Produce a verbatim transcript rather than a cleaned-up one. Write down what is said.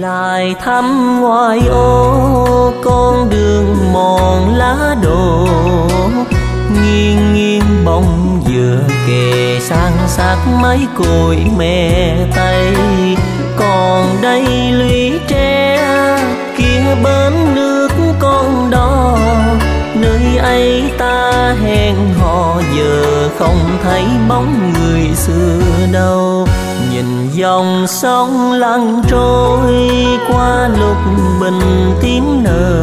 lại thăm ngoài ô con đường mòn lá đổ, nghiêng nghiêng bóng dừa kề san sát mấy cội mẹ Tây. Còn đây lũy tre kia bên nước con đò, nơi ấy ta hẹn hò giờ không thấy bóng người xưa đâu. Nhìn dòng sông lăn trôi qua lúc bình tím nở,